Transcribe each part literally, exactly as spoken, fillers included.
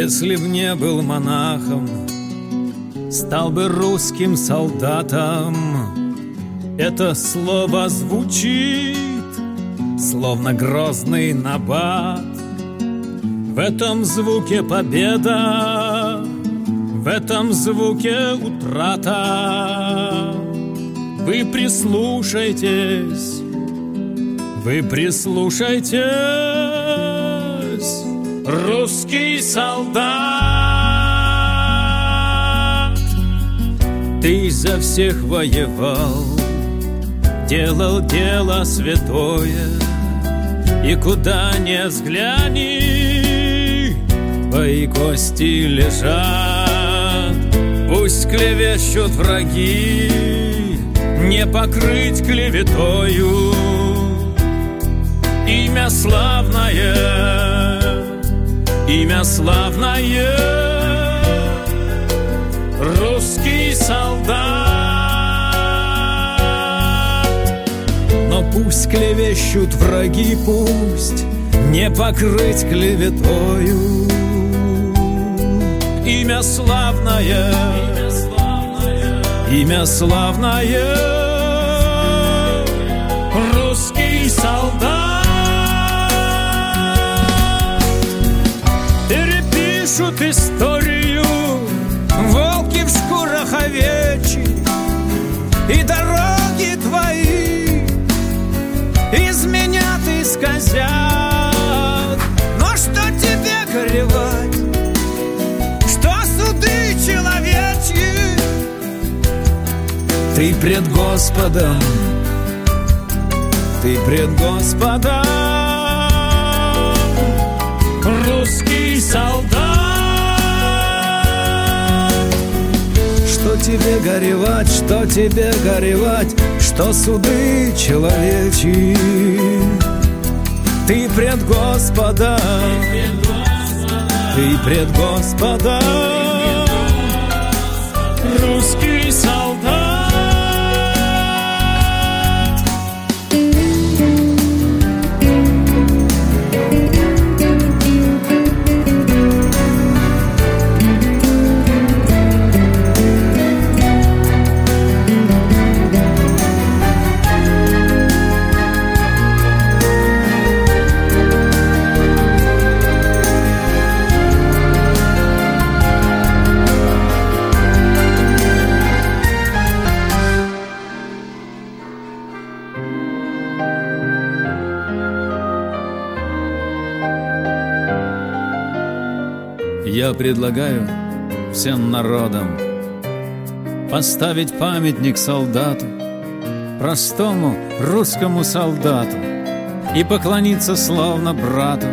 Если б не был монахом, стал бы русским солдатом. Это слово звучит, словно грозный набат. В этом звуке победа, в этом звуке утрата. Вы прислушайтесь, вы прислушайтесь, русский солдат. Ты за всех воевал, делал дело святое, и куда ни взгляни, твои кости лежат. Пусть клевещут враги, не покрыть клеветою. Имя славное, имя славное, русский солдат. Но пусть клевещут враги, пусть не покрыть клеветою. Имя славное, имя славное, русский солдат. Перепишут историю волки в шкурах овечьих, и дороги твои изменят и исказят. Но что тебе горевать, что суды человечьи? Ты пред Господом, ты пред Господом, русский солдат. Что тебе горевать, что тебе горевать, что суды человечьи? Ты пред Господом, ты пред Господом, русский солдат. Я предлагаю всем народам поставить памятник солдату, простому русскому солдату, и поклониться словно брату,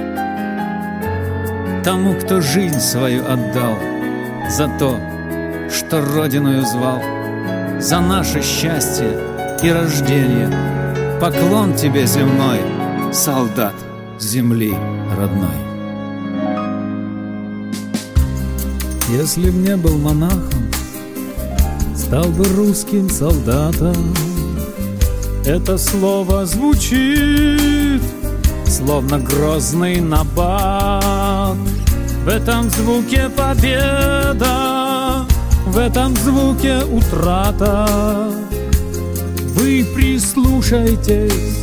тому, кто жизнь свою отдал за то, что родиною звал, за наше счастье и рождение. Поклон тебе земной, солдат земли родной. Если б не был монахом, стал бы русским солдатом. Это слово звучит, словно грозный набат. В этом звуке победа, в этом звуке утрата. Вы прислушайтесь,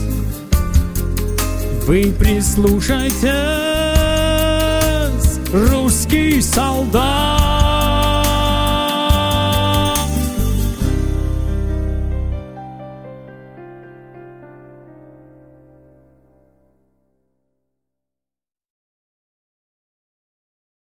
вы прислушайтесь, русский солдат.